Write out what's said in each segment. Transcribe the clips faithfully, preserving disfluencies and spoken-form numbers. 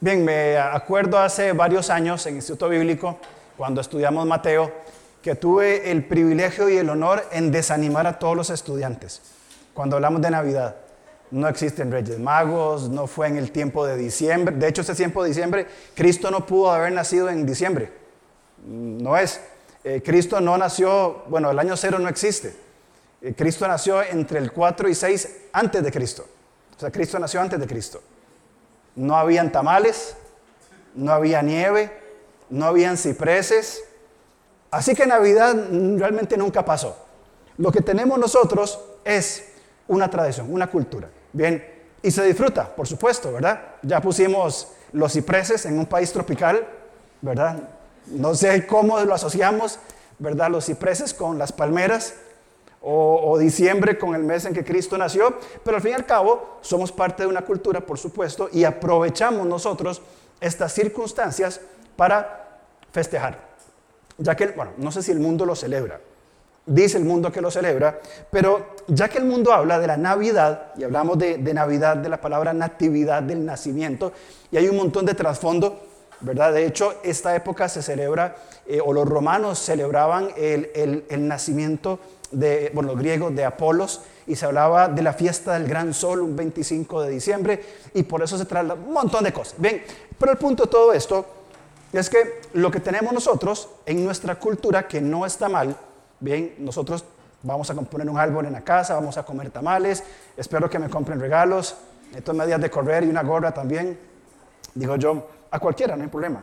Bien, me acuerdo hace varios años en Instituto Bíblico, cuando estudiamos Mateo, que tuve el privilegio y el honor en desanimar a todos los estudiantes. Cuando hablamos de Navidad, no existen Reyes Magos, no fue en el tiempo de diciembre. De hecho, ese tiempo de diciembre, Cristo no pudo haber nacido en diciembre. No es. Eh, Cristo no nació, bueno, el año cero no existe. Eh, Cristo nació entre el cuatro y seis antes de Cristo. O sea, Cristo nació antes de Cristo. No habían tamales, no había nieve, no habían cipreses. Así que Navidad realmente nunca pasó. Lo que tenemos nosotros es una tradición, una cultura. Bien, y se disfruta, por supuesto, ¿verdad? Ya pusimos los cipreses en un país tropical, ¿verdad? No sé cómo lo asociamos, ¿verdad? Los cipreses con las palmeras. O, o diciembre con el mes en que Cristo nació, pero al fin y al cabo somos parte de una cultura, por supuesto, y aprovechamos nosotros estas circunstancias para festejar. Ya que, bueno, no sé si el mundo lo celebra, dice el mundo que lo celebra, pero ya que el mundo habla de la Navidad, y hablamos de, de Navidad, de la palabra natividad, del nacimiento, y hay un montón de trasfondo, ¿verdad? De hecho, esta época se celebra, eh, o los romanos celebraban el, el, el nacimiento de, bueno, los griegos, de Apolos, y se hablaba de la fiesta del gran sol, un veinticinco de diciembre, y por eso se traslada un montón de cosas. Bien, pero el punto de todo esto es que lo que tenemos nosotros en nuestra cultura, que no está mal, bien, nosotros vamos a poner un árbol en la casa, vamos a comer tamales, espero que me compren regalos, necesito medias de correr y una gorra también, digo yo, a cualquiera, no hay problema.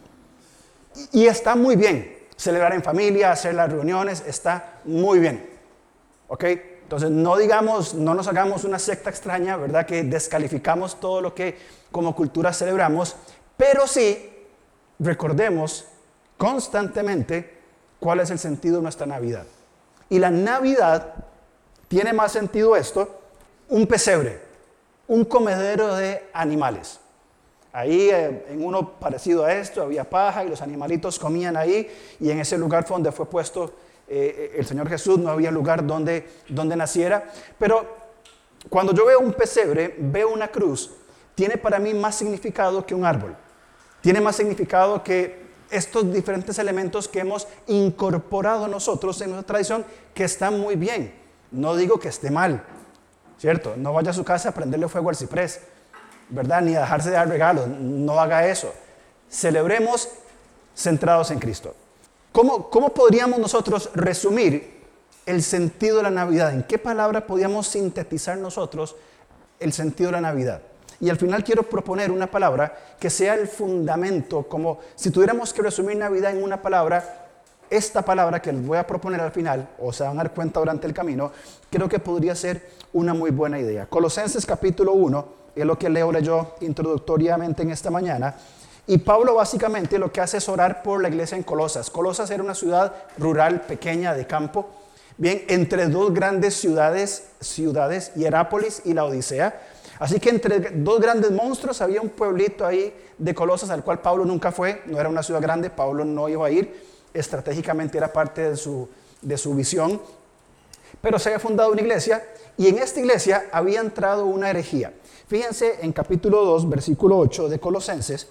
Y, y está muy bien. Celebrar en familia, hacer las reuniones, está muy bien. ¿Ok? Entonces, no digamos, no nos hagamos una secta extraña, ¿verdad? Que descalificamos todo lo que como cultura celebramos, pero sí recordemos constantemente cuál es el sentido de nuestra Navidad. Y la Navidad tiene más sentido esto, un pesebre, un comedero de animales. Ahí eh, en uno parecido a esto había paja y los animalitos comían ahí, y en ese lugar fue donde fue puesto eh, el Señor Jesús, no había lugar donde, donde naciera. Pero cuando yo veo un pesebre, veo una cruz, tiene para mí más significado que un árbol. Tiene más significado que estos diferentes elementos que hemos incorporado nosotros en nuestra tradición, que están muy bien. No digo que esté mal, ¿cierto? No vaya a su casa a prenderle fuego al ciprés, ¿verdad? Ni a dejarse de dar regalos, no haga eso. Celebremos centrados en Cristo. ¿Cómo, cómo podríamos nosotros resumir el sentido de la Navidad? ¿En qué palabra podríamos sintetizar nosotros el sentido de la Navidad? Y al final quiero proponer una palabra que sea el fundamento, como si tuviéramos que resumir Navidad en una palabra, esta palabra que les voy a proponer al final, o se van a dar cuenta durante el camino, creo que podría ser una muy buena idea. Colosenses capítulo uno, es lo que Leo leyó introductoriamente en esta mañana. Y Pablo básicamente lo que hace es orar por la iglesia en Colosas. Colosas era una ciudad rural, pequeña, de campo. Bien, entre dos grandes ciudades, ciudades, Hierápolis y la Odisea. Así que entre dos grandes monstruos había un pueblito ahí de Colosas al cual Pablo nunca fue. No era una ciudad grande, Pablo no iba a ir. Estratégicamente era parte de su, de su visión. Pero se había fundado una iglesia y en esta iglesia había entrado una herejía. Fíjense en capítulo dos, versículo ocho de Colosenses,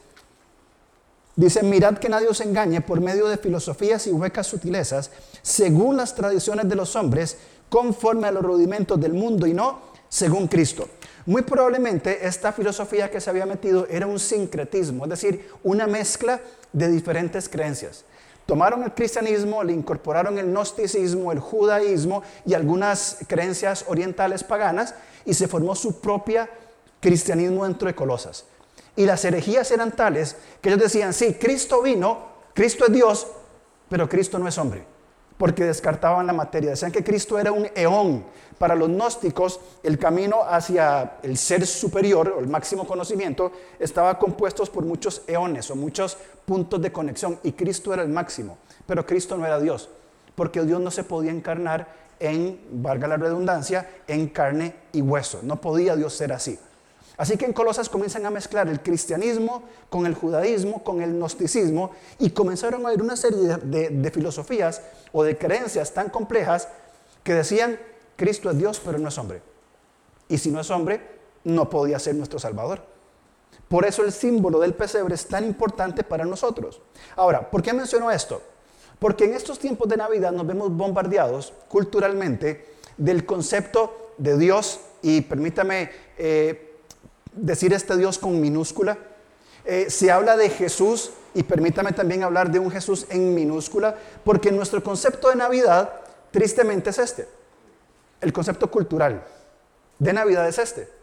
dice: mirad que nadie os engañe por medio de filosofías y huecas sutilezas, según las tradiciones de los hombres, conforme a los rudimentos del mundo y no según Cristo. Muy probablemente esta filosofía que se había metido era un sincretismo, es decir, una mezcla de diferentes creencias. Tomaron el cristianismo, le incorporaron el gnosticismo, el judaísmo y algunas creencias orientales paganas, y se formó su propia cristianismo dentro de Colosas. Y las herejías eran tales que ellos decían: sí, Cristo vino, Cristo es Dios, pero Cristo no es hombre, porque descartaban la materia. Decían que Cristo era un eón. Para los gnósticos, el camino hacia el ser superior, o el máximo conocimiento, estaba compuesto por muchos eones o muchos puntos de conexión, y Cristo era el máximo, pero Cristo no era Dios, porque Dios no se podía encarnar en, valga la redundancia, en carne y hueso. No podía Dios ser así. Así que en Colosas comienzan a mezclar el cristianismo con el judaísmo, con el gnosticismo, y comenzaron a haber una serie de, de, de filosofías o de creencias tan complejas que decían: Cristo es Dios, pero no es hombre. Y si no es hombre, no podía ser nuestro Salvador. Por eso el símbolo del pesebre es tan importante para nosotros. Ahora, ¿por qué menciono esto? Porque en estos tiempos de Navidad nos vemos bombardeados culturalmente del concepto de Dios, y permítame eh, decir este Dios con minúscula. Eh, se habla de Jesús, y permítame también hablar de un Jesús en minúscula, porque nuestro concepto de Navidad tristemente es este. El concepto cultural de Navidad es este.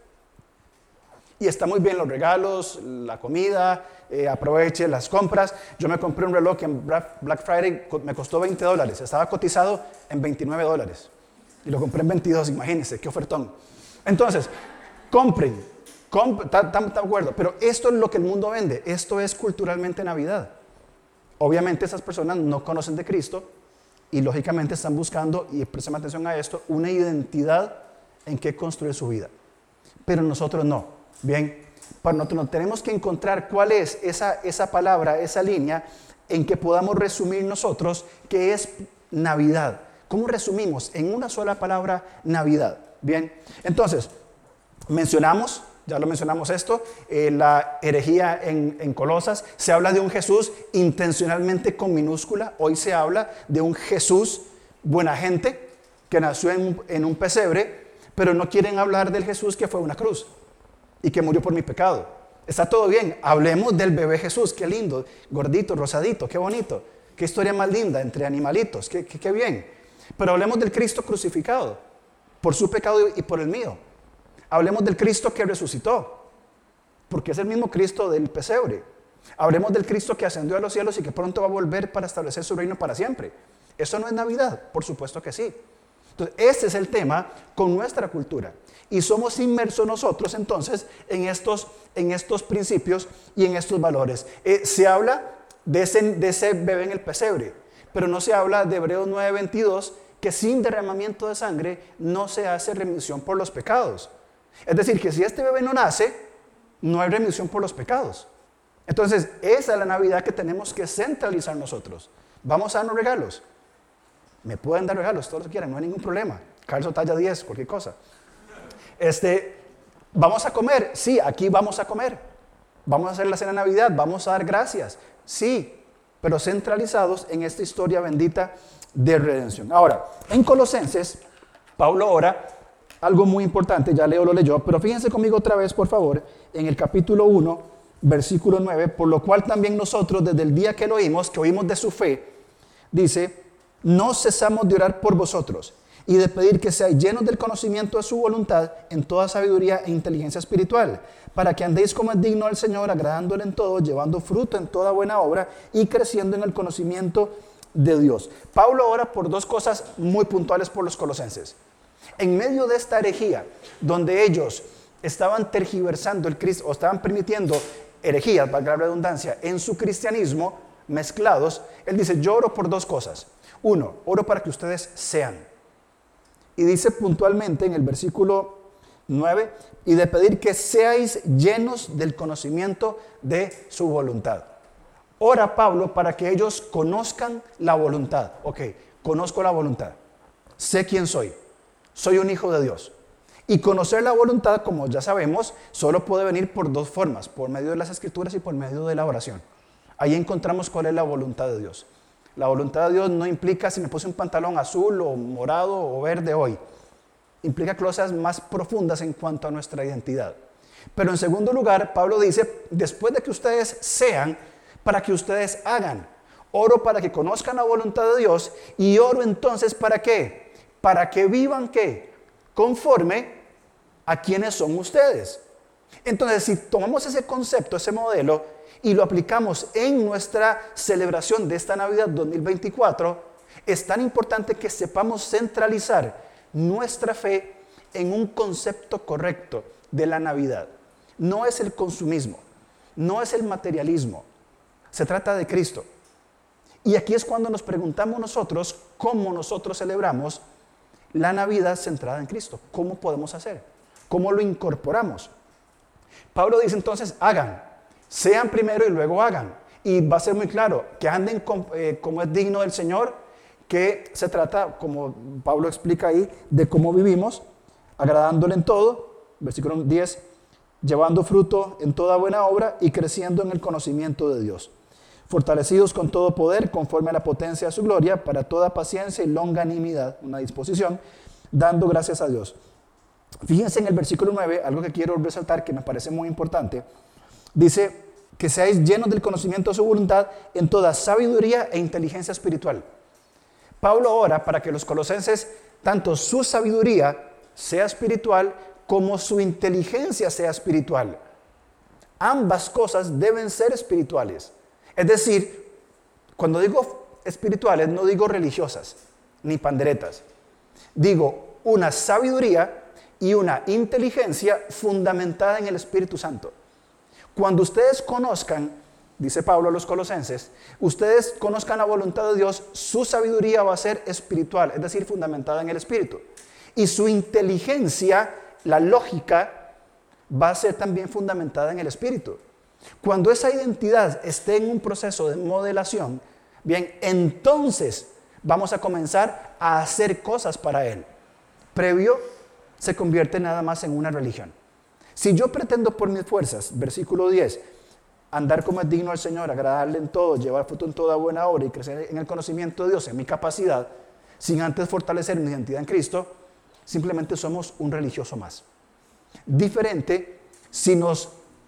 Y está muy bien los regalos, la comida, eh, aproveche las compras. Yo me compré un reloj que en Black Friday me costó veinte dólares. Estaba cotizado en veintinueve dólares. Y lo compré en veintidós, imagínense, qué ofertón. Entonces, compren. Estamos de acuerdo. Pero esto es lo que el mundo vende. Esto es culturalmente Navidad. Obviamente esas personas no conocen de Cristo y lógicamente están buscando, y presten atención a esto, una identidad en que construir su vida. Pero nosotros no. Bien, para nosotros tenemos que encontrar cuál es esa, esa palabra, esa línea en que podamos resumir nosotros qué es Navidad. ¿Cómo resumimos en una sola palabra Navidad? Bien, entonces, mencionamos, ya lo mencionamos esto, eh, la herejía en, en Colosas. Se habla de un Jesús intencionalmente con minúscula. Hoy se habla de un Jesús buena gente que nació en, en un pesebre, pero no quieren hablar del Jesús que fue una cruz y que murió por mi pecado. Está todo bien, hablemos del bebé Jesús, qué lindo, gordito, rosadito, qué bonito, qué historia más linda entre animalitos, qué, qué, qué bien. Pero hablemos del Cristo crucificado, por su pecado y por el mío. Hablemos del Cristo que resucitó, porque es el mismo Cristo del pesebre. Hablemos del Cristo que ascendió a los cielos y que pronto va a volver para establecer su reino para siempre. ¿Eso no es Navidad? Por supuesto que sí. Entonces, ese es el tema con nuestra cultura. Y somos inmersos nosotros entonces en estos, en estos principios y en estos valores. Eh, se habla de ese, de ese bebé en el pesebre, pero no se habla de Hebreos nueve veintidós, que sin derramamiento de sangre no se hace remisión por los pecados. Es decir, que si este bebé no nace, no hay remisión por los pecados. Entonces, esa es la Navidad que tenemos que centralizar nosotros. Vamos a darnos regalos. Me pueden dar regalos, todos los que quieran, no hay ningún problema. Calzo talla diez, cualquier cosa. Este, ¿Vamos a comer? Sí, aquí vamos a comer. Vamos a hacer la cena de Navidad, vamos a dar gracias. Sí, pero centralizados en esta historia bendita de redención. Ahora, en Colosenses, Pablo ora algo muy importante, ya Leo lo leyó, pero fíjense conmigo otra vez, por favor, en el capítulo uno, versículo nueve, por lo cual también nosotros, desde el día que lo oímos, que oímos de su fe, dice, no cesamos de orar por vosotros y de pedir que seáis llenos del conocimiento de su voluntad en toda sabiduría e inteligencia espiritual, para que andéis como es digno del Señor, agradándole en todo, llevando fruto en toda buena obra y creciendo en el conocimiento de Dios. Pablo ora por dos cosas muy puntuales por los colosenses. En medio de esta herejía, donde ellos estaban tergiversando el Cristo, o estaban permitiendo herejías, valga la redundancia, en su cristianismo, mezclados, él dice, yo oro por dos cosas. Uno, oro para que ustedes sean. Y dice puntualmente en el versículo nueve, y de pedir que seáis llenos del conocimiento de su voluntad. Ora Pablo para que ellos conozcan la voluntad. Ok, conozco la voluntad. Sé quién soy. Soy un hijo de Dios. Y conocer la voluntad, como ya sabemos, solo puede venir por dos formas, por medio de las Escrituras y por medio de la oración. Ahí encontramos cuál es la voluntad de Dios. La voluntad de Dios no implica si me puse un pantalón azul o morado o verde hoy. Implica cosas más profundas en cuanto a nuestra identidad. Pero en segundo lugar, Pablo dice, después de que ustedes sean, para que ustedes hagan. Oro para que conozcan la voluntad de Dios y oro entonces ¿para qué? Para que vivan ¿qué? Conforme a quienes son ustedes. Entonces, si tomamos ese concepto, ese modelo, y lo aplicamos en nuestra celebración de esta Navidad dos mil veinticuatro, es tan importante que sepamos centralizar nuestra fe en un concepto correcto de la Navidad. No es el consumismo, no es el materialismo, se trata de Cristo. Y aquí es cuando nos preguntamos nosotros cómo nosotros celebramos la Navidad centrada en Cristo. ¿Cómo podemos hacer? ¿Cómo lo incorporamos? Pablo dice entonces, hagan. Sean primero y luego hagan. Y va a ser muy claro, que anden con, eh, como es digno del Señor, que se trata, como Pablo explica ahí, de cómo vivimos, agradándole en todo, versículo diez, llevando fruto en toda buena obra y creciendo en el conocimiento de Dios, fortalecidos con todo poder conforme a la potencia de su gloria, para toda paciencia y longanimidad, una disposición, dando gracias a Dios. Fíjense en el versículo nueve, algo que quiero resaltar que me parece muy importante. Dice que seáis llenos del conocimiento de su voluntad en toda sabiduría e inteligencia espiritual. Pablo ora para que los colosenses, tanto su sabiduría sea espiritual como su inteligencia sea espiritual. Ambas cosas deben ser espirituales. Es decir, cuando digo espirituales, no digo religiosas ni panderetas. Digo una sabiduría y una inteligencia fundamentada en el Espíritu Santo. Cuando ustedes conozcan, dice Pablo a los colosenses, ustedes conozcan la voluntad de Dios, su sabiduría va a ser espiritual, es decir, fundamentada en el Espíritu. Y su inteligencia, la lógica, va a ser también fundamentada en el Espíritu. Cuando esa identidad esté en un proceso de modelación, bien, entonces vamos a comenzar a hacer cosas para Él. Previo, se convierte nada más en una religión. Si yo pretendo por mis fuerzas, versículo diez, andar como es digno al Señor, agradarle en todo, llevar fruto en toda buena obra y crecer en el conocimiento de Dios, en mi capacidad, sin antes fortalecer mi identidad en Cristo, simplemente somos un religioso más. Diferente si nos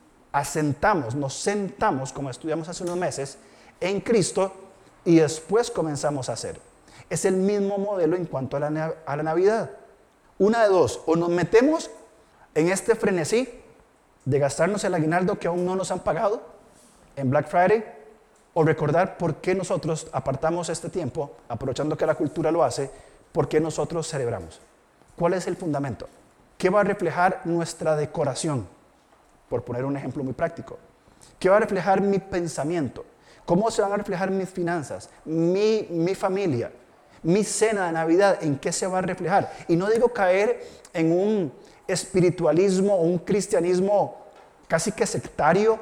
asentamos, nos sentamos, como estudiamos hace unos meses, en Cristo y después comenzamos a hacer. Es el mismo modelo en cuanto a la, a la Navidad. Una de dos, o nos metemos en este frenesí de gastarnos el aguinaldo que aún no nos han pagado en Black Friday, o recordar por qué nosotros apartamos este tiempo, aprovechando que la cultura lo hace, por qué nosotros celebramos. ¿Cuál es el fundamento? ¿Qué va a reflejar nuestra decoración? Por poner un ejemplo muy práctico. ¿Qué va a reflejar mi pensamiento? ¿Cómo se van a reflejar mis finanzas? Mi, mi familia. Mi cena de Navidad, ¿en qué se va a reflejar? Y no digo caer en un espiritualismo o un cristianismo casi que sectario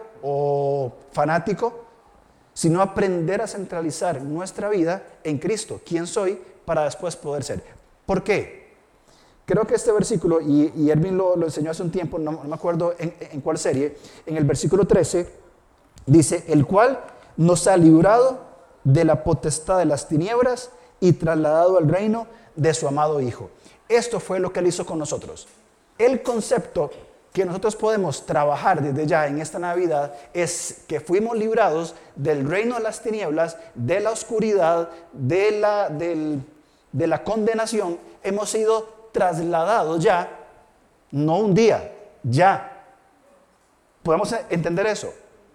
o fanático, sino aprender a centralizar nuestra vida en Cristo. ¿Quién soy? Para después poder ser. ¿Por qué? Creo que este versículo, y, y Erwin lo, lo enseñó hace un tiempo, no, no me acuerdo en, en cuál serie, en el versículo trece, dice, el cual nos ha librado de la potestad de las tiniebras y trasladado al reino de su amado Hijo. Esto fue lo que Él hizo con nosotros. El concepto que nosotros podemos trabajar desde ya en esta Navidad es que fuimos librados del reino de las tinieblas, de la oscuridad, de la, del, de la condenación. Hemos sido trasladados ya, no un día, ya. ¿Podemos entender eso?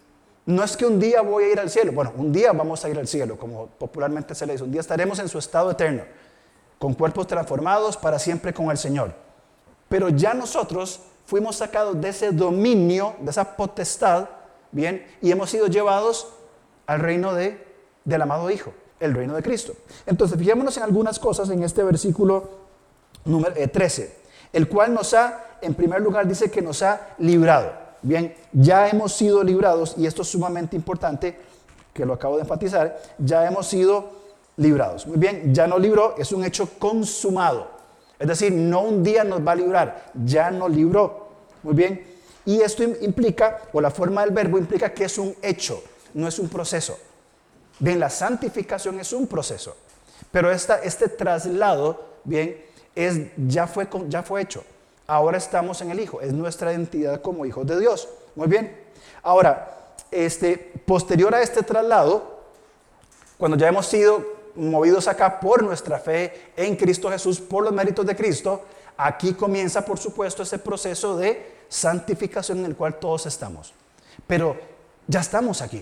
No es que un día voy a ir al cielo. Bueno, un día vamos a ir al cielo, como popularmente se le dice. Un día estaremos en su estado eterno, con cuerpos transformados para siempre con el Señor. Pero ya nosotros fuimos sacados de ese dominio, de esa potestad, ¿bien? Y hemos sido llevados al reino de, del amado Hijo, el reino de Cristo. Entonces, fijémonos en algunas cosas en este versículo número eh, trece, el cual nos ha, en primer lugar, dice que nos ha librado. Bien, ya hemos sido librados, y esto es sumamente importante, que lo acabo de enfatizar, ya hemos sido librados. Muy bien, ya nos libró, es un hecho consumado. Es decir, no un día nos va a librar, ya nos libró. Muy bien, y esto implica, o la forma del verbo implica que es un hecho, no es un proceso. Bien, la santificación es un proceso, pero esta, este traslado, bien, es, ya, fue, ya fue hecho. Ahora estamos en el Hijo, es nuestra identidad como hijos de Dios. Muy bien. Ahora, este, posterior a este traslado, cuando ya hemos sido movidos acá por nuestra fe en Cristo Jesús, por los méritos de Cristo, aquí comienza, por supuesto, ese proceso de santificación en el cual todos estamos. Pero ya estamos aquí.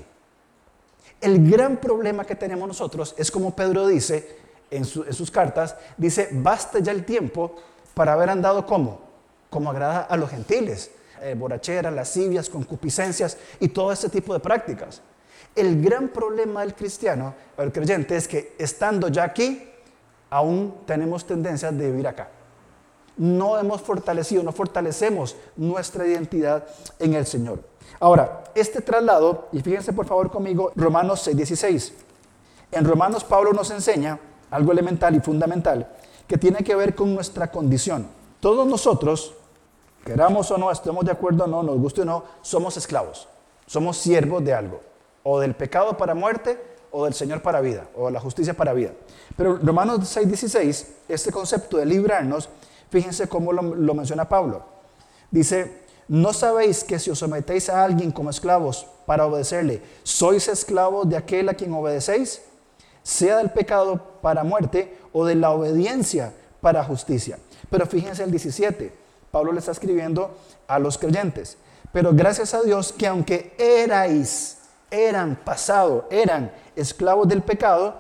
El gran problema que tenemos nosotros es, como Pedro dice en, su, en sus cartas, dice, basta ya el tiempo para haber andado como como agrada a los gentiles, eh, borracheras, lascivias, concupiscencias y todo ese tipo de prácticas. El gran problema del cristiano o del creyente es que estando ya aquí, aún tenemos tendencias de vivir acá. No hemos fortalecido, no fortalecemos nuestra identidad en el Señor. Ahora, este traslado, y fíjense por favor conmigo, Romanos seis dieciséis. En Romanos Pablo nos enseña algo elemental y fundamental que tiene que ver con nuestra condición. Todos nosotros Queramos o no, estemos de acuerdo o no, nos guste o no, somos esclavos. Somos siervos de algo. O del pecado para muerte, o del Señor para vida, o de la justicia para vida. Pero Romanos seis dieciséis, este concepto de librarnos, fíjense cómo lo, lo menciona Pablo. Dice, ¿no sabéis que si os sometéis a alguien como esclavos para obedecerle, sois esclavos de aquel a quien obedecéis? Sea del pecado para muerte o de la obediencia para justicia. Pero fíjense el diecisiete, Pablo le está escribiendo a los creyentes. Pero gracias a Dios que aunque erais, eran pasado, eran esclavos del pecado,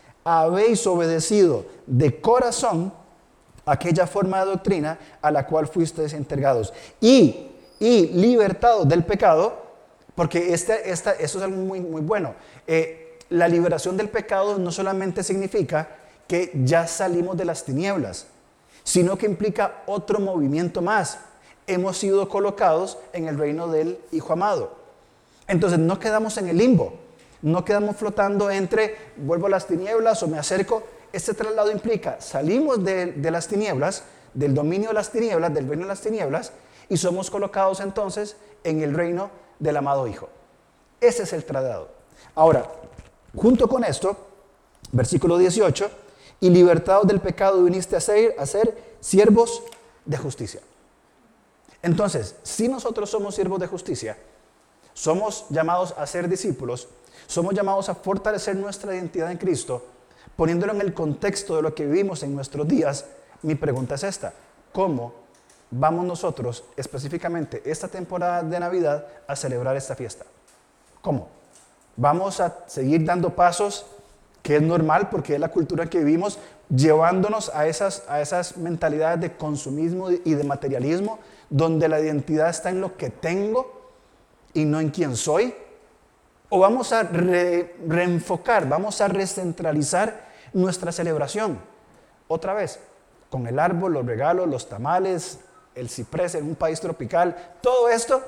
habéis obedecido de corazón aquella forma de doctrina a la cual fuisteis entregados. Y, y libertados del pecado, porque este, esta, esto es algo muy, muy bueno. Eh, la liberación del pecado no solamente significa que ya salimos de las tinieblas, sino que implica otro movimiento más. Hemos sido colocados en el reino del Hijo amado. Entonces no quedamos en el limbo, no quedamos flotando entre vuelvo a las tinieblas o me acerco. Este traslado implica salimos de, de las tinieblas, del dominio de las tinieblas, del reino de las tinieblas, y somos colocados entonces en el reino del amado Hijo. Ese es el traslado. Ahora, junto con esto, versículo dieciocho, y libertados del pecado viniste a ser, a ser siervos de justicia. Entonces, si nosotros somos siervos de justicia, somos llamados a ser discípulos, somos llamados a fortalecer nuestra identidad en Cristo, poniéndolo en el contexto de lo que vivimos en nuestros días. Mi pregunta es esta: ¿cómo vamos nosotros específicamente esta temporada de Navidad a celebrar esta fiesta? ¿Cómo? ¿Vamos a seguir dando pasos, que es normal porque es la cultura en que vivimos, llevándonos a esas, a esas mentalidades de consumismo y de materialismo, donde la identidad está en lo que tengo y no en quién soy? ¿O vamos a re, reenfocar, vamos a recentralizar nuestra celebración? Otra vez, con el árbol, los regalos, los tamales, el ciprés en un país tropical, todo esto,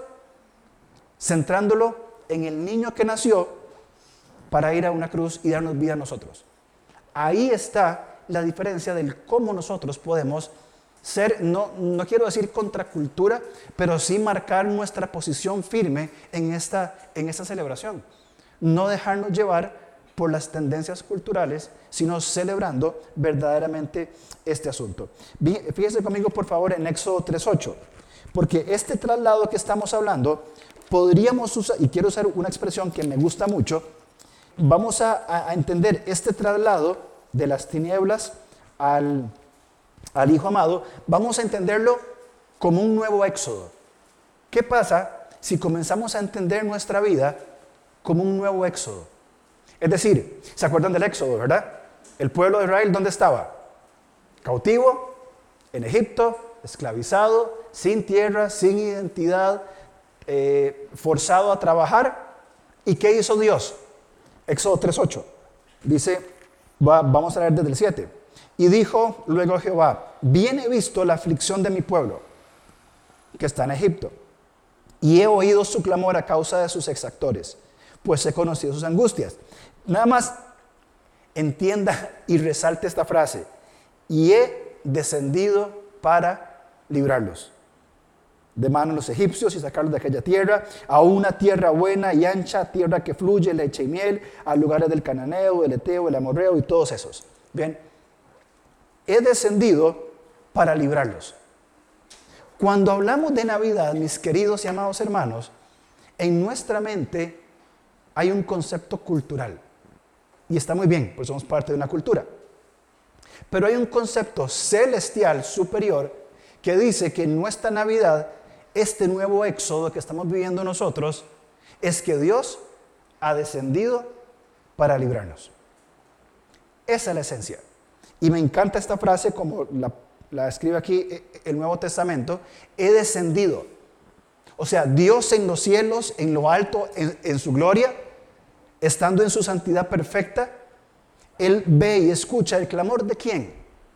centrándolo en el niño que nació para ir a una cruz y darnos vida a nosotros. Ahí está la diferencia del cómo nosotros podemos ser, no, no quiero decir contracultura, pero sí marcar nuestra posición firme en esta, en esta celebración. No dejarnos llevar por las tendencias culturales, sino celebrando verdaderamente este asunto. Fíjense conmigo, por favor, en Éxodo tres ocho, porque este traslado que estamos hablando, podríamos usar, y quiero usar una expresión que me gusta mucho, vamos a, a entender este traslado de las tinieblas al al Hijo amado, vamos a entenderlo como un nuevo éxodo. ¿Qué pasa si comenzamos a entender nuestra vida como un nuevo éxodo? Es decir, ¿se acuerdan del éxodo, verdad? El pueblo de Israel, ¿dónde estaba? Cautivo, en Egipto, esclavizado, sin tierra, sin identidad, eh, forzado a trabajar. ¿Y qué hizo Dios? Éxodo tres ocho. Dice, va, vamos a leer desde el siete. Y dijo luego Jehová, bien he visto la aflicción de mi pueblo, que está en Egipto, y he oído su clamor a causa de sus exactores, pues he conocido sus angustias. Nada más entienda y resalte esta frase, y he descendido para librarlos de manos de los egipcios y sacarlos de aquella tierra, a una tierra buena y ancha, tierra que fluye leche y miel, a lugares del cananeo, del eteo, del amorreo y todos esos. Bien. He descendido para librarlos. Cuando hablamos de Navidad, mis queridos y amados hermanos, en nuestra mente hay un concepto cultural. Y está muy bien, porque somos parte de una cultura. Pero hay un concepto celestial superior que dice que en nuestra Navidad, este nuevo éxodo que estamos viviendo nosotros, es que Dios ha descendido para librarnos. Esa es la esencia. Y me encanta esta frase como la, la escribe aquí el Nuevo Testamento, he descendido. O sea, Dios en los cielos, en lo alto, en, en su gloria, estando en su santidad perfecta, Él ve y escucha el clamor de ¿quién?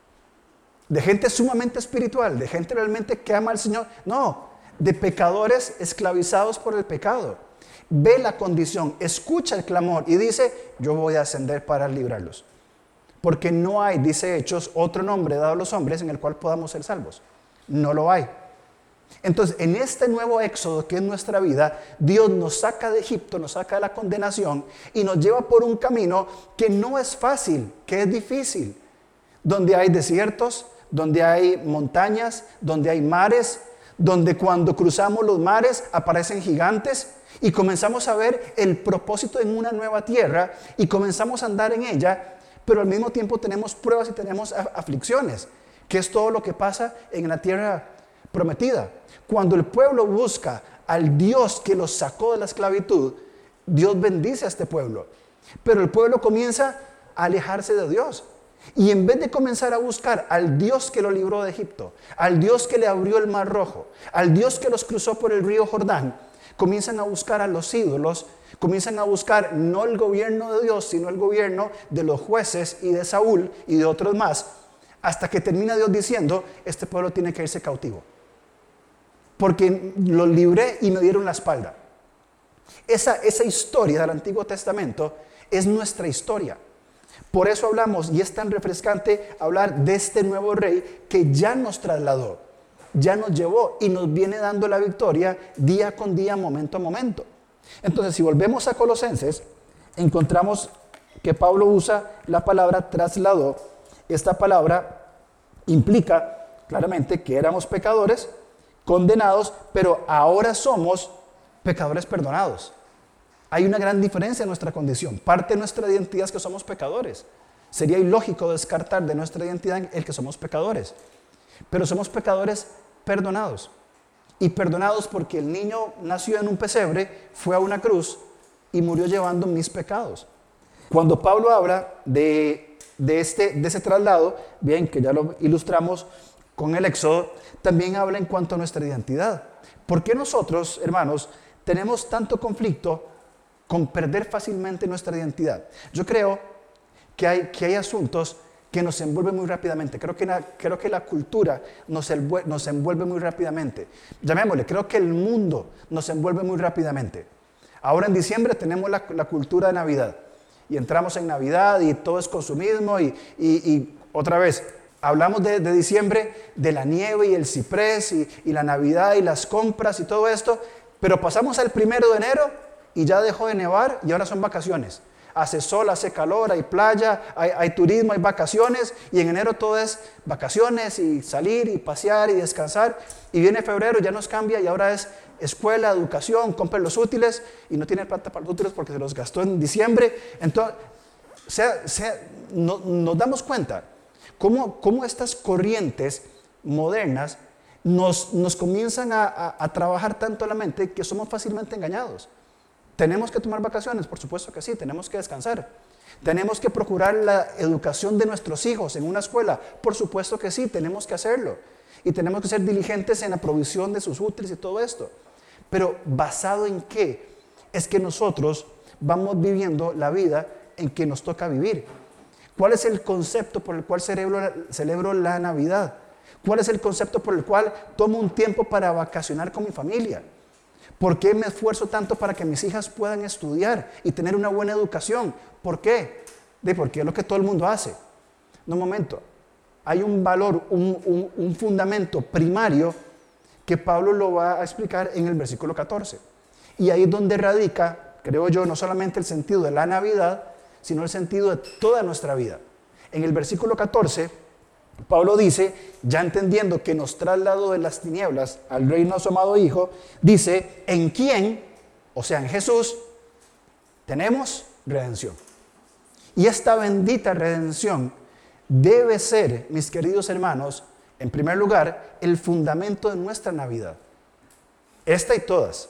De gente sumamente espiritual, de gente realmente que ama al Señor. No, de pecadores esclavizados por el pecado. Ve la condición, escucha el clamor y dice, yo voy a ascender para librarlos. Porque no hay, dice Hechos, otro nombre dado a los hombres en el cual podamos ser salvos. No lo hay. Entonces, en este nuevo éxodo que es nuestra vida, Dios nos saca de Egipto, nos saca de la condenación y nos lleva por un camino que no es fácil, que es difícil, donde hay desiertos, donde hay montañas, donde hay mares, donde cuando cruzamos los mares aparecen gigantes y comenzamos a ver el propósito en una nueva tierra y comenzamos a andar en ella, pero al mismo tiempo tenemos pruebas y tenemos aflicciones, que es todo lo que pasa en la tierra prometida. Cuando el pueblo busca al Dios que los sacó de la esclavitud, Dios bendice a este pueblo, pero el pueblo comienza a alejarse de Dios. Y en vez de comenzar a buscar al Dios que lo libró de Egipto, al Dios que le abrió el mar rojo, al Dios que los cruzó por el río Jordán, comienzan a buscar a los ídolos, comienzan a buscar no el gobierno de Dios, sino el gobierno de los jueces y de Saúl y de otros más, hasta que termina Dios diciendo, este pueblo tiene que irse cautivo, porque los libré y me dieron la espalda. Esa, esa historia del Antiguo Testamento es nuestra historia. Por eso hablamos, y es tan refrescante hablar de este nuevo rey que ya nos trasladó, ya nos llevó y nos viene dando la victoria día con día, momento a momento. Entonces, si volvemos a Colosenses, encontramos que Pablo usa la palabra trasladó. Esta palabra implica claramente que éramos pecadores, condenados, pero ahora somos pecadores perdonados. Hay una gran diferencia en nuestra condición. Parte de nuestra identidad es que somos pecadores. Sería ilógico descartar de nuestra identidad el que somos pecadores. Pero somos pecadores perdonados. Y perdonados porque el niño nació en un pesebre, fue a una cruz y murió llevando mis pecados. Cuando Pablo habla de, de, este, de ese traslado, bien, que ya lo ilustramos con el Éxodo, también habla en cuanto a nuestra identidad. ¿Por qué nosotros, hermanos, tenemos tanto conflicto con perder fácilmente nuestra identidad? Yo creo que hay, que hay asuntos que nos envuelven muy rápidamente. Creo que la, creo que la cultura nos envuelve, nos envuelve muy rápidamente. Llamémosle, creo que el mundo nos envuelve muy rápidamente. Ahora en diciembre tenemos la, la cultura de Navidad. Y entramos en Navidad y todo es consumismo. Y, y, y otra vez, hablamos de, de diciembre, de la nieve y el ciprés y, y la Navidad y las compras y todo esto. Pero pasamos al primero de enero y ya dejó de nevar y ahora son vacaciones. Hace sol, hace calor, hay playa, hay, hay turismo, hay vacaciones y en enero todo es vacaciones y salir y pasear y descansar y viene febrero y ya nos cambia y ahora es escuela, educación, compren los útiles y no tiene plata para los útiles porque se los gastó en diciembre. Entonces, sea, sea, no, nos damos cuenta cómo, cómo estas corrientes modernas nos, nos comienzan a, a, a trabajar tanto la mente que somos fácilmente engañados. ¿Tenemos que tomar vacaciones? Por supuesto que sí, tenemos que descansar. ¿Tenemos que procurar la educación de nuestros hijos en una escuela? Por supuesto que sí, tenemos que hacerlo. Y tenemos que ser diligentes en la provisión de sus útiles y todo esto. Pero ¿basado en qué? Es que nosotros vamos viviendo la vida en que nos toca vivir. ¿Cuál es el concepto por el cual celebro, celebro la Navidad? ¿Cuál es el concepto por el cual tomo un tiempo para vacacionar con mi familia? ¿Por qué me esfuerzo tanto para que mis hijas puedan estudiar y tener una buena educación? ¿Por qué? De porque es lo que todo el mundo hace. No, un momento. Hay un valor, un, un, un fundamento primario que Pablo lo va a explicar en el versículo catorce. Y ahí es donde radica, creo yo, no solamente el sentido de la Navidad, sino el sentido de toda nuestra vida. En el versículo catorce, Pablo dice, ya entendiendo que nos trasladó de las tinieblas al reino de su amado Hijo, dice, ¿en quién, o sea, en Jesús, tenemos redención? Y esta bendita redención debe ser, mis queridos hermanos, en primer lugar, el fundamento de nuestra Navidad. Esta y todas.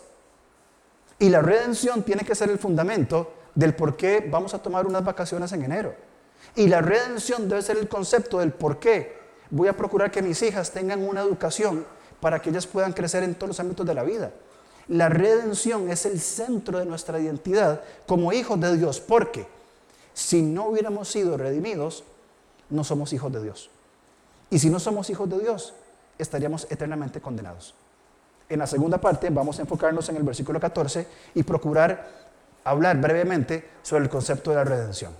Y la redención tiene que ser el fundamento del por qué vamos a tomar unas vacaciones en enero. Y la redención debe ser el concepto del por qué voy a procurar que mis hijas tengan una educación para que ellas puedan crecer en todos los ámbitos de la vida. La redención es el centro de nuestra identidad como hijos de Dios, porque si no hubiéramos sido redimidos, no somos hijos de Dios. Y si no somos hijos de Dios, estaríamos eternamente condenados. En la segunda parte vamos a enfocarnos en el versículo catorce y procurar hablar brevemente sobre el concepto de la redención.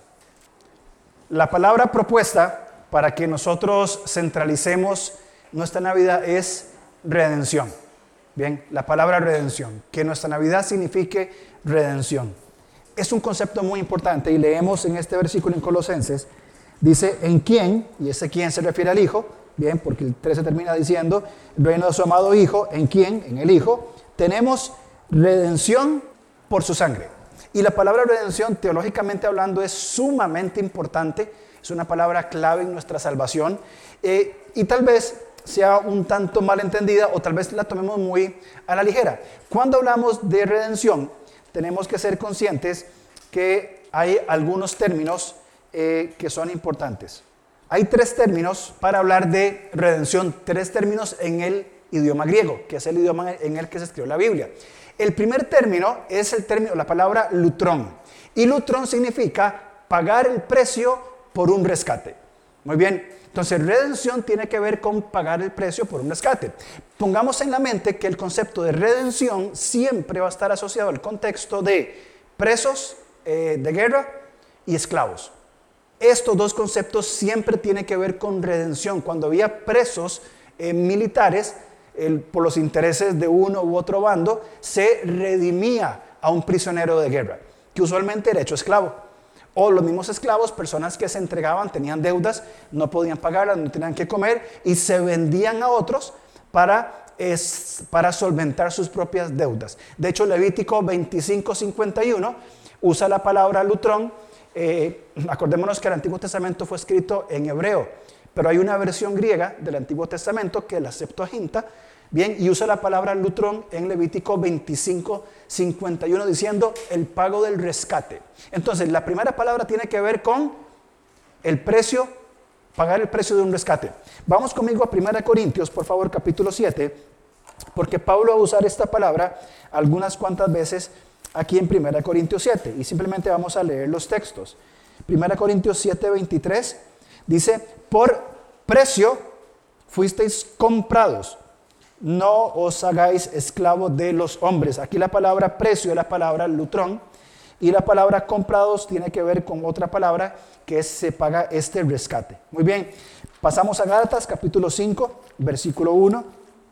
La palabra propuesta para que nosotros centralicemos nuestra Navidad es redención. Bien, la palabra redención, que nuestra Navidad signifique redención. Es un concepto muy importante y leemos en este versículo en Colosenses, dice, en quién, y ese quién se refiere al Hijo, bien, porque el trece termina diciendo, el reino de su amado Hijo, en quién, en el Hijo, tenemos redención por su sangre. Y la palabra redención, teológicamente hablando, es sumamente importante, es una palabra clave en nuestra salvación, eh, y tal vez sea un tanto malentendida o tal vez la tomemos muy a la ligera. Cuando hablamos de redención, tenemos que ser conscientes que hay algunos términos eh, que son importantes. Hay tres términos para hablar de redención, tres términos en el idioma griego, que es el idioma en el que se escribió la Biblia. El primer término es el término, la palabra lutrón, y lutrón significa pagar el precio por un rescate. Muy bien. Entonces, redención tiene que ver con pagar el precio por un rescate. Pongamos en la mente que el concepto de redención siempre va a estar asociado al contexto de presos eh, de guerra y esclavos. Estos dos conceptos siempre tienen que ver con redención. Cuando había presos eh, militares, el, por los intereses de uno u otro bando, se redimía a un prisionero de guerra, que usualmente era hecho esclavo. O los mismos esclavos, personas que se entregaban, tenían deudas, no podían pagarlas, no tenían que comer y se vendían a otros para, es, para solventar sus propias deudas. De hecho, Levítico veinticinco cincuenta y uno usa la palabra lutrón. Eh, acordémonos que el Antiguo Testamento fue escrito en hebreo, pero hay una versión griega del Antiguo Testamento que es la Septuaginta, bien, y usa la palabra lutrón en Levítico veinticinco cincuenta y uno diciendo el pago del rescate. Entonces, la primera palabra tiene que ver con el precio, pagar el precio de un rescate. Vamos conmigo a primera Corintios, por favor, capítulo siete, porque Pablo va a usar esta palabra algunas cuantas veces aquí en primera Corintios siete, y simplemente vamos a leer los textos. primera Corintios siete veintitrés dice, por precio fuisteis comprados, no os hagáis esclavos de los hombres. Aquí la palabra precio es la palabra lutrón, y la palabra comprados tiene que ver con otra palabra que es, se paga este rescate. Muy bien, pasamos a Gálatas capítulo cinco, versículo uno.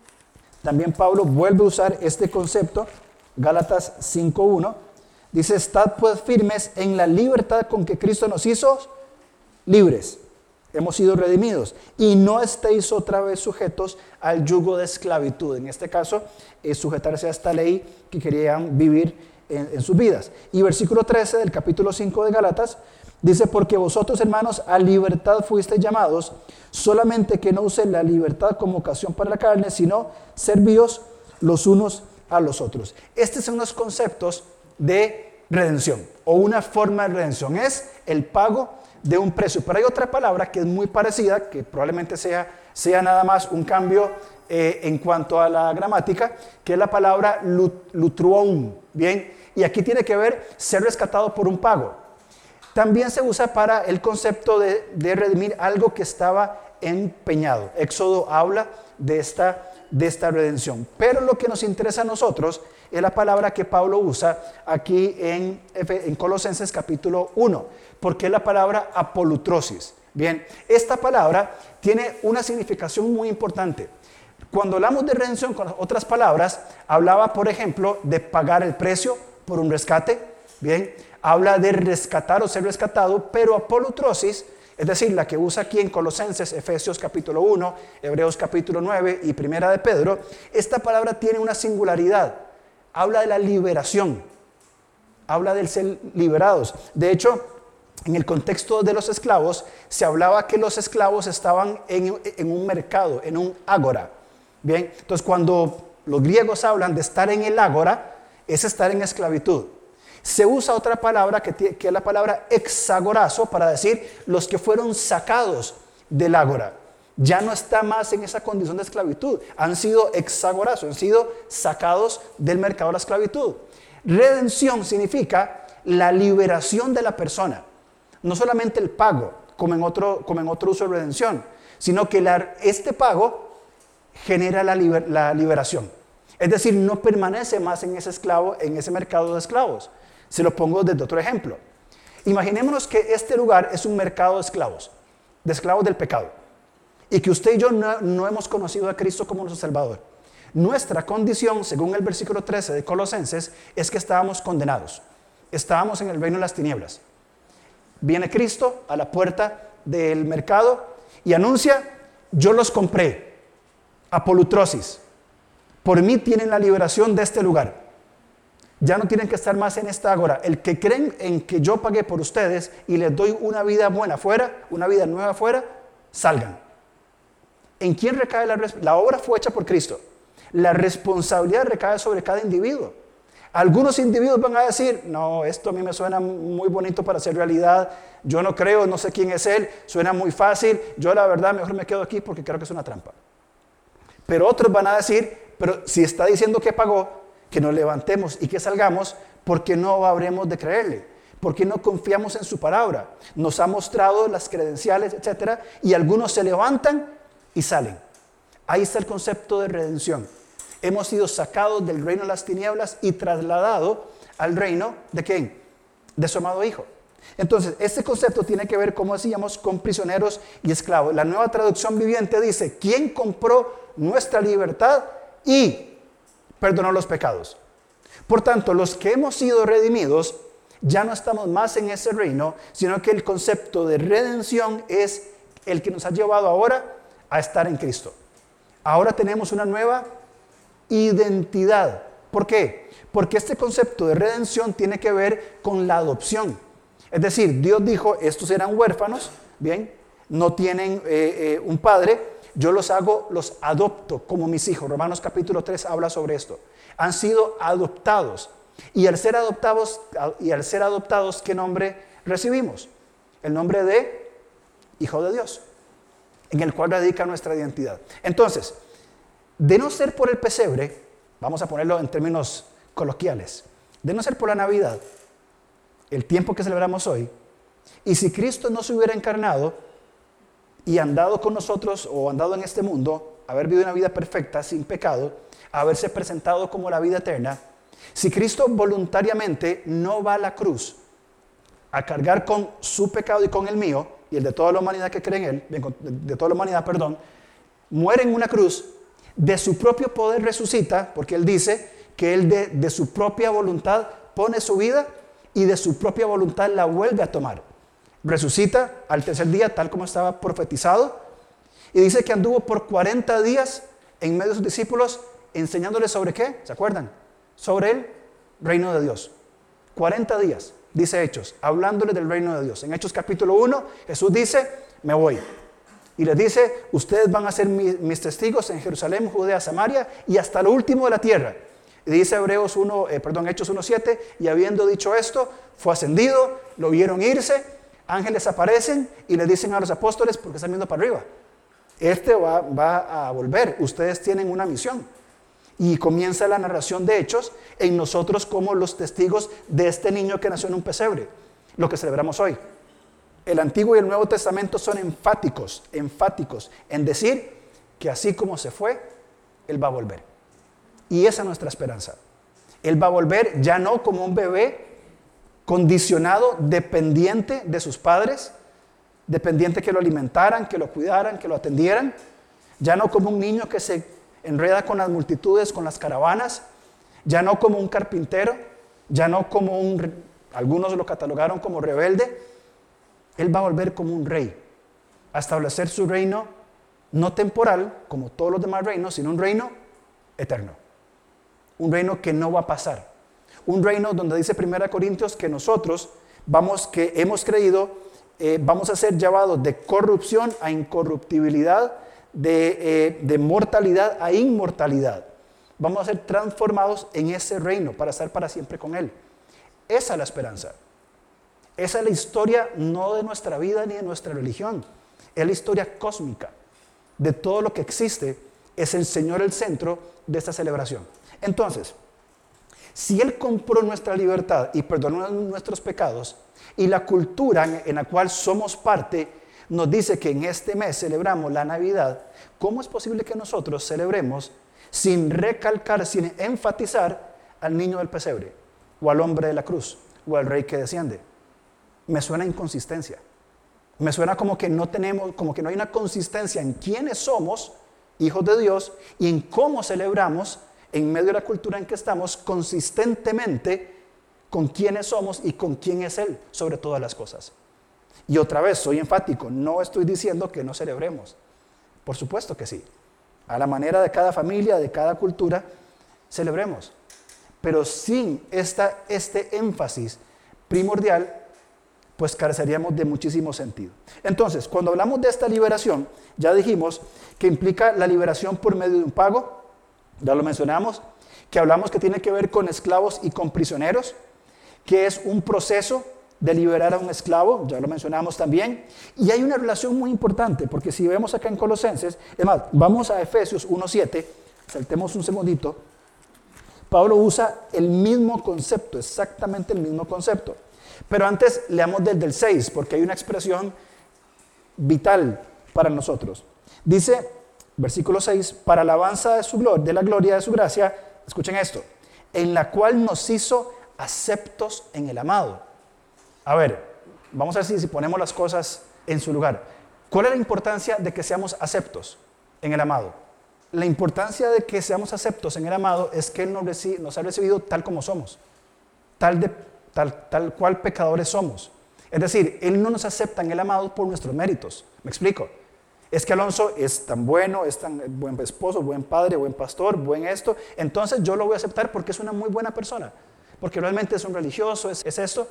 También Pablo vuelve a usar este concepto, Gálatas cinco uno. Dice, estad pues firmes en la libertad con que Cristo nos hizo libres. Hemos sido redimidos y no estéis otra vez sujetos al yugo de esclavitud. En este caso, es sujetarse a esta ley que querían vivir en, en sus vidas. Y versículo trece del capítulo cinco de Gálatas dice, porque vosotros, hermanos, a libertad fuisteis llamados, solamente que no usen la libertad como ocasión para la carne, sino servíos los unos a los otros. Estos son los conceptos de redención o una forma de redención. Es el pago de un precio. Pero hay otra palabra que es muy parecida, que probablemente sea, sea nada más un cambio eh, en cuanto a la gramática, que es la palabra lut, lutruón. Bien, y aquí tiene que ver ser rescatado por un pago. También se usa para el concepto de, de redimir algo que estaba empeñado. Éxodo habla de esta, de esta redención. Pero lo que nos interesa a nosotros es la palabra que Pablo usa aquí en, en Colosenses capítulo uno, porque es la palabra apolutrosis. Bien, esta palabra tiene una significación muy importante. Cuando hablamos de redención con otras palabras, hablaba, por ejemplo, de pagar el precio por un rescate. Bien, habla de rescatar o ser rescatado, pero apolutrosis, es decir, la que usa aquí en Colosenses, Efesios capítulo uno, Hebreos capítulo nueve y Primera de Pedro, esta palabra tiene una singularidad. Habla de la liberación, habla del ser liberados. De hecho, en el contexto de los esclavos, se hablaba que los esclavos estaban en, en un mercado, en un ágora. Bien, entonces cuando los griegos hablan de estar en el ágora, es estar en esclavitud. Se usa otra palabra que, que es la palabra exagorazo para decir los que fueron sacados del ágora. Ya no está más en esa condición de esclavitud. Han sido exagorazo, han sido sacados del mercado de la esclavitud. Redención significa la liberación de la persona. No solamente el pago, como en otro, como en otro uso de redención, sino que la, este pago genera la, liber, la liberación. Es decir, no permanece más en ese esclavo, en ese mercado de esclavos. Se lo pongo desde otro ejemplo. Imaginémonos que este lugar es un mercado de esclavos, de esclavos del pecado, y que usted y yo no, no hemos conocido a Cristo como nuestro Salvador. Nuestra condición, según el versículo trece de Colosenses, es que estábamos condenados. Estábamos en el reino de las tinieblas. Viene Cristo a la puerta del mercado y anuncia: yo los compré, apolutrosis. Por mí tienen la liberación de este lugar. Ya no tienen que estar más en esta ágora. El que creen en que yo pagué por ustedes y les doy una vida buena afuera, una vida nueva afuera, salgan. ¿En quién recae la responsabilidad? La obra fue hecha por Cristo. La responsabilidad recae sobre cada individuo. Algunos individuos van a decir: no, esto a mí me suena muy bonito para ser realidad, yo no creo, no sé quién es él, suena muy fácil, yo la verdad mejor me quedo aquí porque creo que es una trampa. Pero otros van a decir: pero si está diciendo que pagó, que nos levantemos y que salgamos, ¿por qué no habremos de creerle? ¿Por qué no confiamos en su palabra? Nos ha mostrado las credenciales, etcétera, y algunos se levantan y salen. Ahí está el concepto de redención. Hemos sido sacados del reino de las tinieblas y trasladados al reino ¿de quién? De su amado Hijo. Entonces, este concepto tiene que ver, como decíamos, con prisioneros y esclavos. La Nueva Traducción Viviente dice: ¿quién compró nuestra libertad y perdonó los pecados? Por tanto, los que hemos sido redimidos, ya no estamos más en ese reino, sino que el concepto de redención es el que nos ha llevado ahora a estar en Cristo. Ahora tenemos una nueva identidad. ¿Por qué? Porque este concepto de redención tiene que ver con la adopción. Es decir, Dios dijo: estos eran huérfanos, bien, no tienen eh, eh, un padre, yo los hago, los adopto como mis hijos. Romanos capítulo tres habla sobre esto. Han sido adoptados. Y al ser adoptados, y al ser adoptados, ¿qué nombre recibimos? El nombre de Hijo de Dios, en el cual radica nuestra identidad. Entonces, de no ser por el pesebre, vamos a ponerlo en términos coloquiales, de no ser por la Navidad, el tiempo que celebramos hoy, y si Cristo no se hubiera encarnado y andado con nosotros o andado en este mundo, haber vivido una vida perfecta, sin pecado, haberse presentado como la vida eterna, si Cristo voluntariamente no va a la cruz a cargar con su pecado y con el mío, y el de toda la humanidad que cree en Él, de toda la humanidad, perdón, muere en una cruz, de su propio poder resucita, porque Él dice que Él de, de su propia voluntad pone su vida y de su propia voluntad la vuelve a tomar. Resucita al tercer día, tal como estaba profetizado, y dice que anduvo por cuarenta días en medio de sus discípulos, enseñándoles sobre qué, ¿se acuerdan? Sobre el reino de Dios. cuarenta días, dice Hechos, hablándoles del reino de Dios. En Hechos capítulo uno, Jesús dice: me voy. Y les dice: ustedes van a ser mis, mis testigos en Jerusalén, Judea, Samaria y hasta lo último de la tierra. Y dice Hebreos uno, eh, perdón, Hechos uno siete, y habiendo dicho esto, fue ascendido, lo vieron irse, ángeles aparecen y les dicen a los apóstoles: porque están viendo para arriba. Este va, va a volver, ustedes tienen una misión. Y comienza la narración de Hechos en nosotros como los testigos de este niño que nació en un pesebre, lo que celebramos hoy. El Antiguo y el Nuevo Testamento son enfáticos, enfáticos en decir que así como se fue, Él va a volver. Y esa es nuestra esperanza. Él va a volver ya no como un bebé condicionado, dependiente de sus padres, dependiente que lo alimentaran, que lo cuidaran, que lo atendieran, ya no como un niño que se enreda con las multitudes, con las caravanas, ya no como un carpintero, ya no como un, algunos lo catalogaron como rebelde. Él va a volver como un rey, a establecer su reino no temporal, como todos los demás reinos, sino un reino eterno. Un reino que no va a pasar. Un reino donde dice primera Corintios que nosotros vamos, que hemos creído, eh, vamos a ser llevados de corrupción a incorruptibilidad, de, eh, de mortalidad a inmortalidad. Vamos a ser transformados en ese reino para estar para siempre con Él. Esa es la esperanza. Esa es la historia no de nuestra vida ni de nuestra religión. Es la historia cósmica. De todo lo que existe, es el Señor el centro de esta celebración. Entonces, si Él compró nuestra libertad y perdonó nuestros pecados, y la cultura en, en la cual somos parte nos dice que en este mes celebramos la Navidad, ¿cómo es posible que nosotros celebremos sin recalcar, sin enfatizar al niño del pesebre, o al hombre de la cruz, o al rey que desciende? Me suena inconsistencia. Me suena como que no tenemos, como que no hay una consistencia en quiénes somos hijos de Dios y en cómo celebramos en medio de la cultura en que estamos consistentemente con quiénes somos y con quién es Él sobre todas las cosas. Y otra vez, soy enfático, no estoy diciendo que no celebremos. Por supuesto que sí. A la manera de cada familia, de cada cultura, celebremos. Pero sin esta, este énfasis primordial, pues careceríamos de muchísimo sentido. Entonces, cuando hablamos de esta liberación, ya dijimos que implica la liberación por medio de un pago, ya lo mencionamos, que hablamos que tiene que ver con esclavos y con prisioneros, que es un proceso de liberar a un esclavo, ya lo mencionamos también, y hay una relación muy importante, porque si vemos acá en Colosenses, es más, vamos a Efesios uno siete, saltemos un segundito, Pablo usa el mismo concepto, exactamente el mismo concepto, pero antes leamos desde el seis, porque hay una expresión vital para nosotros. Dice, versículo seis, para alabanza de su gloria, de la gloria de su gracia, escuchen esto, en la cual nos hizo aceptos en el amado. A ver, vamos a ver si, si ponemos las cosas en su lugar. ¿Cuál es la importancia de que seamos aceptos en el amado? La importancia de que seamos aceptos en el amado es que Él nos, reci- nos ha recibido tal como somos, tal, de, tal, tal cual pecadores somos. Es decir, Él no nos acepta en el amado por nuestros méritos. ¿Me explico? Es que Alonso es tan bueno, es tan buen esposo, buen padre, buen pastor, buen esto, entonces yo lo voy a aceptar porque es una muy buena persona, porque realmente es un religioso, es, es esto.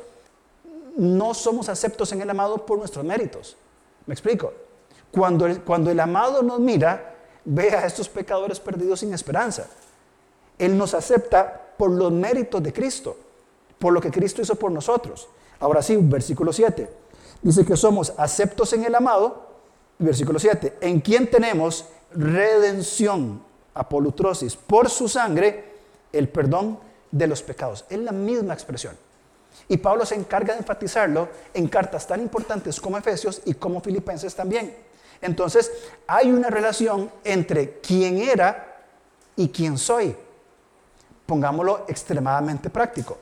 No somos aceptos en el amado por nuestros méritos. ¿Me explico? Cuando el, cuando el amado nos mira, ve a estos pecadores perdidos sin esperanza. Él nos acepta por los méritos de Cristo, por lo que Cristo hizo por nosotros. Ahora sí, versículo siete. Dice que somos aceptos en el amado. Versículo siete. En quien tenemos redención, apolutrosis, por su sangre, el perdón de los pecados. Es la misma expresión. Y Pablo se encarga de enfatizarlo en cartas tan importantes como Efesios y como Filipenses también. Entonces, hay una relación entre quién era y quién soy. Pongámoslo extremadamente práctico.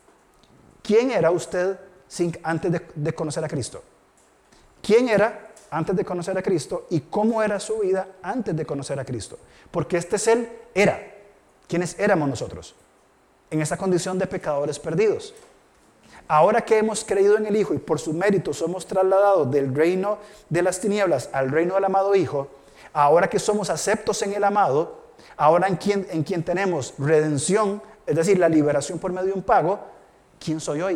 ¿Quién era usted sin, antes de, de conocer a Cristo? ¿Quién era antes de conocer a Cristo y cómo era su vida antes de conocer a Cristo? Porque este es Él, era. ¿Quiénes éramos nosotros? En esa condición de pecadores perdidos. Ahora que hemos creído en el Hijo y por su mérito somos trasladados del reino de las tinieblas al reino del amado Hijo, ahora que somos aceptos en el amado, ahora en quien, en quien tenemos redención, es decir, la liberación por medio de un pago, ¿quién soy hoy?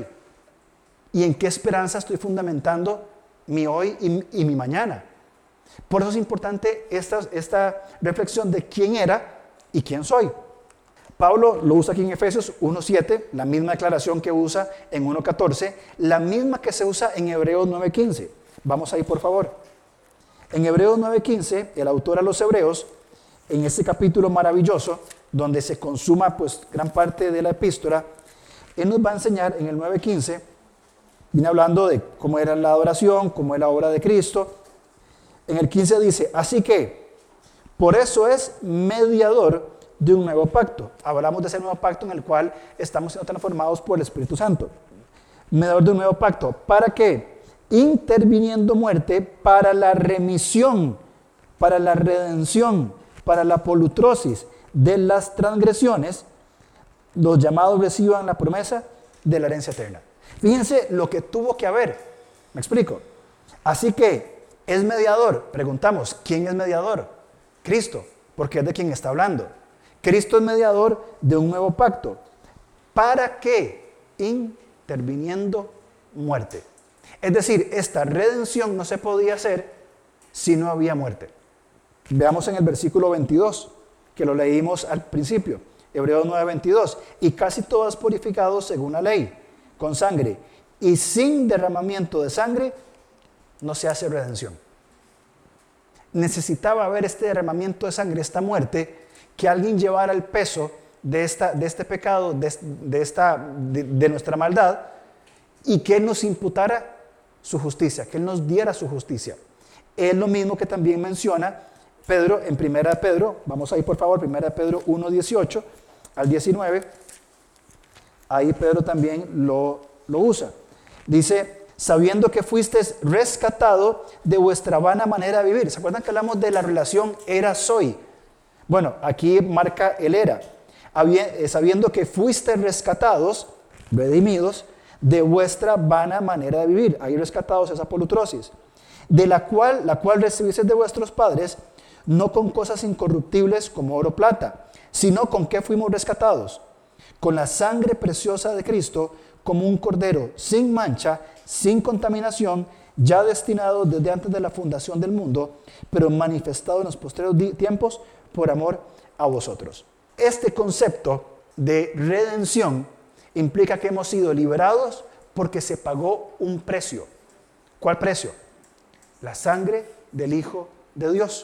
¿Y en qué esperanza estoy fundamentando mi hoy y, y mi mañana? Por eso es importante esta, esta reflexión de quién era y quién soy. Pablo lo usa aquí en Efesios uno siete, la misma declaración que usa en uno catorce, la misma que se usa en Hebreos nueve quince. Vamos ahí, por favor. En Hebreos nueve quince, el autor a los Hebreos, en este capítulo maravilloso, donde se consuma pues gran parte de la epístola, él nos va a enseñar en el nueve quince, viene hablando de cómo era la adoración, cómo era la obra de Cristo. En el quince dice, así que, por eso es mediador de un nuevo pacto. Hablamos de ese nuevo pacto en el cual estamos siendo transformados por el Espíritu Santo. Mediador de un nuevo pacto. ¿Para qué? Interviniendo muerte para la remisión, para la redención, para la polutrosis de las transgresiones, los llamados reciban la promesa de la herencia eterna. Fíjense lo que tuvo que haber. ¿Me explico? Así que, ¿es mediador? Preguntamos, ¿quién es mediador? Cristo, porque es de quien está hablando. Cristo es mediador de un nuevo pacto. ¿Para qué? Interviniendo muerte. Es decir, esta redención no se podía hacer si no había muerte. Veamos en el versículo veintidós, que lo leímos al principio, Hebreos nueve veintidós. Y casi todas purificados según la ley, con sangre. Y sin derramamiento de sangre no se hace redención. Necesitaba haber este derramamiento de sangre, esta muerte, que alguien llevara el peso de, esta, de este pecado, de, de, esta, de, de nuestra maldad, y que Él nos imputara su justicia, que Él nos diera su justicia. Es lo mismo que también menciona Pedro en primera de Pedro, vamos ahí por favor, primera de Pedro uno, dieciocho al diecinueve, ahí Pedro también lo, lo usa. Dice, sabiendo que fuisteis rescatado de vuestra vana manera de vivir. ¿Se acuerdan que hablamos de la relación era-soy? Bueno, aquí marca el era, sabiendo que fuiste rescatados, redimidos, de vuestra vana manera de vivir. Ahí rescatados es apolutrosis. De la cual, la cual recibiste de vuestros padres, no con cosas incorruptibles como oro o plata, sino con qué fuimos rescatados. Con la sangre preciosa de Cristo, como un cordero sin mancha, sin contaminación, ya destinado desde antes de la fundación del mundo, pero manifestado en los posteriores tiempos por amor a vosotros. Este concepto de redención implica que hemos sido liberados porque se pagó un precio. ¿Cuál precio? La sangre del Hijo de Dios.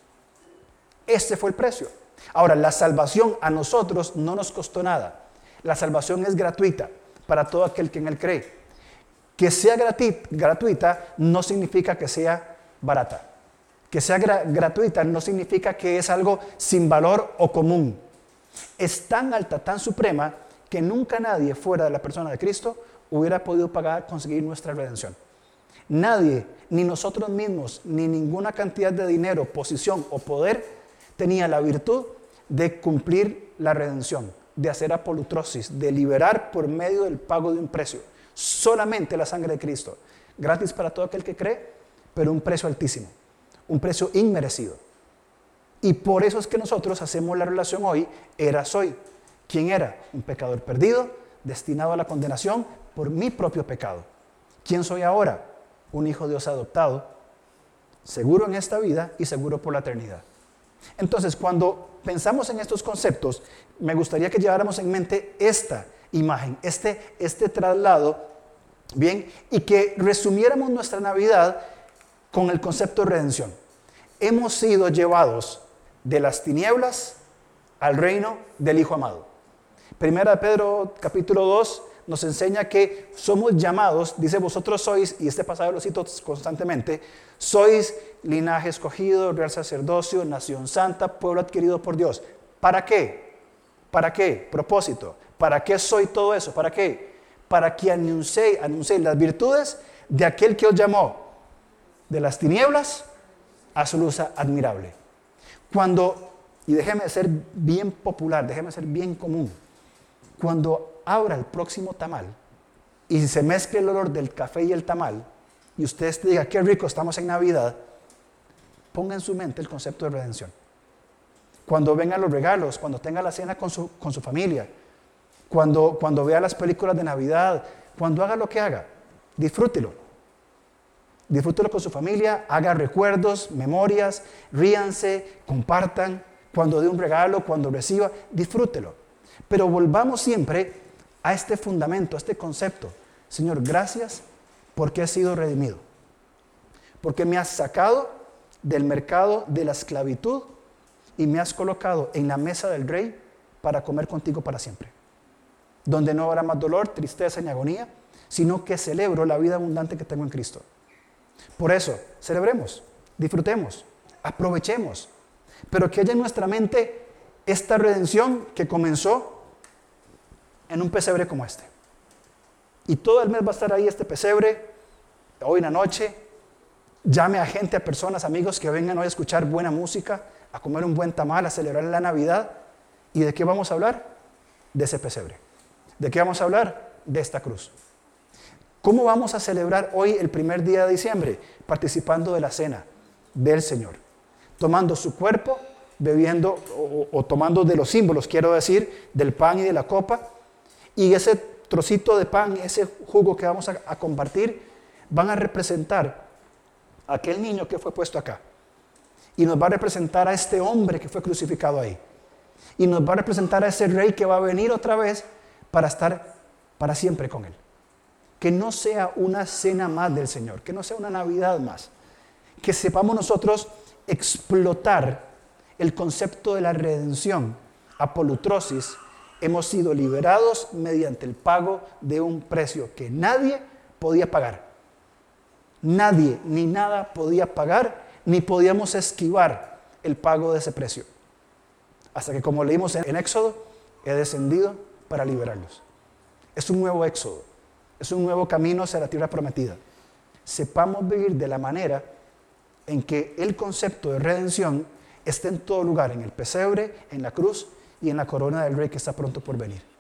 Este fue el precio. Ahora, la salvación a nosotros no nos costó nada. La salvación es gratuita para todo aquel que en Él cree. Que sea gratuita no significa que sea barata. Que sea gra- gratuita no significa que es algo sin valor o común. Es tan alta, tan suprema, que nunca nadie fuera de la persona de Cristo hubiera podido pagar, conseguir nuestra redención. Nadie, ni nosotros mismos, ni ninguna cantidad de dinero, posición o poder tenía la virtud de cumplir la redención, de hacer apolutrosis, de liberar por medio del pago de un precio. Solamente la sangre de Cristo, gratis para todo aquel que cree, pero un precio altísimo, un precio inmerecido. Y por eso es que nosotros hacemos la relación hoy, era-soy. ¿Quién era? Un pecador perdido, destinado a la condenación por mi propio pecado. ¿Quién soy ahora? Un hijo de Dios adoptado, seguro en esta vida y seguro por la eternidad. Entonces, cuando pensamos en estos conceptos, me gustaría que lleváramos en mente esta imagen, este, este traslado, bien, y que resumiéramos nuestra Navidad con el concepto de redención. Hemos sido llevados de las tinieblas al reino del Hijo amado. Primera de Pedro capítulo dos nos enseña que somos llamados, dice vosotros sois, y este pasaje lo cito constantemente, sois linaje escogido, real sacerdocio, nación santa, pueblo adquirido por Dios. ¿Para qué? ¿Para qué? Propósito. ¿Para qué soy todo eso? ¿Para qué? Para que anunciéis anuncié las virtudes de aquel que os llamó de las tinieblas a su luz admirable. Cuando, y déjeme ser bien popular, déjeme ser bien común, cuando abra el próximo tamal y se mezcle el olor del café y el tamal, y usted diga, qué rico, estamos en Navidad, ponga en su mente el concepto de redención. Cuando vengan los regalos, cuando tenga la cena con su, con su familia, cuando, cuando vea las películas de Navidad, cuando haga lo que haga, disfrútelo. Disfrútelo con su familia, haga recuerdos, memorias, ríanse, compartan. Cuando dé un regalo, cuando reciba, disfrútelo. Pero volvamos siempre a este fundamento, a este concepto. Señor, gracias porque he sido redimido. Porque me has sacado del mercado de la esclavitud y me has colocado en la mesa del Rey para comer contigo para siempre. Donde no habrá más dolor, tristeza ni agonía, sino que celebro la vida abundante que tengo en Cristo. Por eso, celebremos, disfrutemos, aprovechemos, pero que haya en nuestra mente esta redención que comenzó en un pesebre como este. Y todo el mes va a estar ahí este pesebre, hoy en la noche. Llame a gente, a personas, amigos que vengan hoy a escuchar buena música, a comer un buen tamal, a celebrar la Navidad. ¿Y de qué vamos a hablar? De ese pesebre. ¿De qué vamos a hablar? De esta cruz. ¿Cómo vamos a celebrar hoy el primer día de diciembre? Participando de la cena del Señor. Tomando su cuerpo, bebiendo o, o tomando de los símbolos, quiero decir, del pan y de la copa. Y ese trocito de pan, ese jugo que vamos a, a compartir, van a representar a aquel niño que fue puesto acá. Y nos va a representar a este hombre que fue crucificado ahí. Y nos va a representar a ese rey que va a venir otra vez para estar para siempre con él. Que no sea una cena más del Señor, que no sea una Navidad más. Que sepamos nosotros explotar el concepto de la redención, apolutrosis. Hemos sido liberados mediante el pago de un precio que nadie podía pagar. Nadie ni nada podía pagar, ni podíamos esquivar el pago de ese precio. Hasta que, como leímos en Éxodo, he descendido para liberarlos. Es un nuevo éxodo, es un nuevo camino hacia la tierra prometida. Sepamos vivir de la manera en que el concepto de redención está en todo lugar, en el pesebre, en la cruz y en la corona del rey que está pronto por venir.